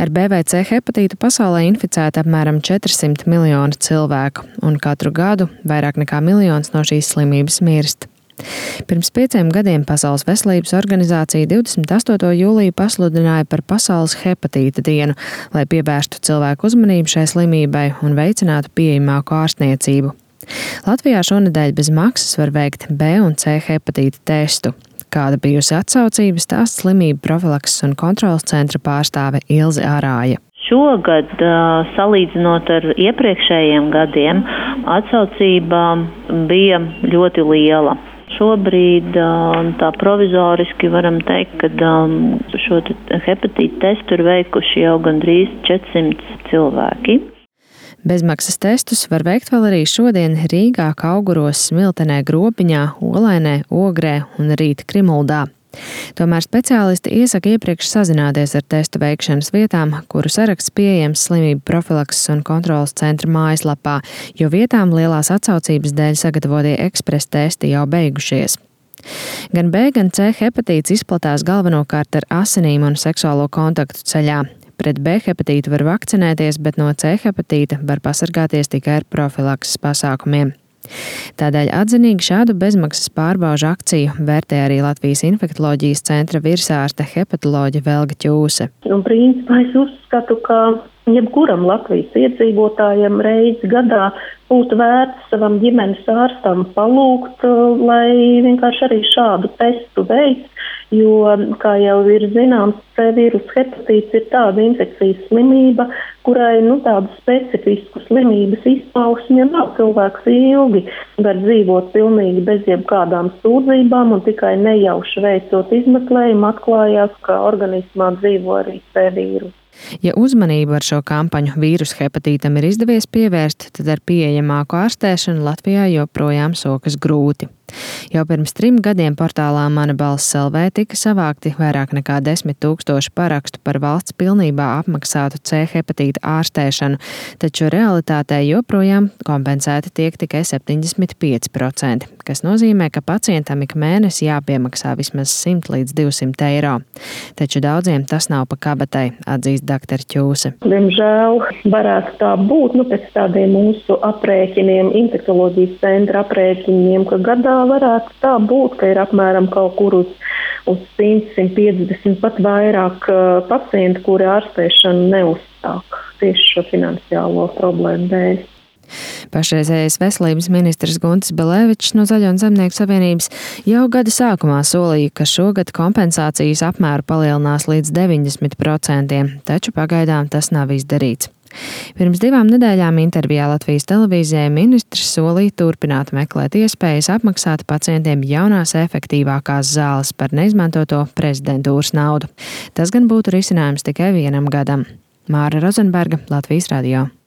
Ar B vai C hepatītu pasaulē inficēta apmēram 400 miljoni cilvēku, un katru gadu vairāk nekā 1 miljons no šīs slimības mirst. Pirms 5 gadiem Pasaules veselības organizācija 28. jūliju pasludināja par Pasaules hepatīta dienu, lai pievērstu cilvēku uzmanību šai slimībai un veicinātu pieejamāku ārstniecību. Latvijā šonedēļ bez maksas var veikt B un C hepatīta testu. Kāda bijusi atsaucība, stāsta slimību profilakses un kontrolas centra pārstāve Ilze Arāja. Šogad, salīdzinot ar iepriekšējiem gadiem, atsaucība bija ļoti liela. Šobrīd tā provizoriski varam teikt, ka šo hepatīta testu ir veikuši jau gandrīz 400 cilvēki. Bezmaksas testus var veikt vēl arī šodien Rīgā, Kauguros, Smiltenē, Grobiņā, Olainē, Ogrē un rīt Krimuldā. Tomēr speciālisti iesaka iepriekš sazināties ar testu veikšanas vietām, kuru saraksts pieejams slimību profilakses un kontrolas centra mājaslapā, jo vietām lielās atsaucības dēļ sagatavotie ekspres testi jau beigušies. Gan B, gan C hepatīts izplatās galvenokārt ar asinīm un seksuālo kontaktu ceļā. Pret B hepatītu var vakcinēties, bet no C hepatīta var pasargāties tikai ar profilakses pasākumiem. Tādēļ atzinīgi šādu bezmaksas pārbaužu akciju vērtē arī Latvijas infektoloģijas centra virsārste hepatoloģe Velga Ķūse. Principā es uzskatu, ka jebkuram Latvijas iedzīvotājam reizi gadā būtu vērts savam ģimenes ārstam palūgt, lai vienkārši arī šādu testu veids, jo, kā jau ir zināms, C vīrusa hepatīts ir tāda infekcijas slimība, kurai tādu specifisku slimības izpausmi nav. Cilvēks ilgi var dzīvot pilnīgi bez jebkādām sūdzībām un tikai nejauši veicot izmeklējumu atklājās, ka organismā dzīvo arī C vīrusu. Ja uzmanību ar šo kampaņu vīrusu hepatītam ir izdevies pievērst, tad ar pieejamāku ārstēšanu Latvijā joprojām sokas grūti. Jau pirms 3 gadiem portālā Mana balss LV tika savākti vairāk nekā 10 000 parakstu par valsts pilnībā apmaksātu C hepatīta ārstēšanu, taču realitātē joprojām kompensēti tiek tikai 75%, kas nozīmē, ka pacientam ik mēnesi jāpiemaksā vismaz 100 līdz 200 eiro. Taču daudziem tas nav pa kabatai, atzīst dr. Ķūse. Diemžēl varētu tā būt, pēc tādiem mūsu aprēķiniem, infektoloģijas centra aprēķiniem, ka gadā varētu tā būt, ka ir apmēram kaut kur uz 100, 150 pat vairāk pacientu, kuri ārstēšanu neuzsāk tieši šo finansiālo problēmu dēļ. Pašreizējais veselības ministrs Guntis Belevičs no Zaļo un Zemnieku savienības jau gada sākumā solīja, ka šogad kompensācijas apmēru palielinās līdz 90%, taču pagaidām tas nav izdarīts. Pirms 2 nedēļām intervijā Latvijas televīzijai ministrs solīja turpināt meklēt iespējas apmaksāt pacientiem jaunās efektīvākās zāles par neizmantoto prezidentūras naudu. Tas gan būtu risinājums tikai 1 gadam. Māra Rozenberga, Latvijas radio.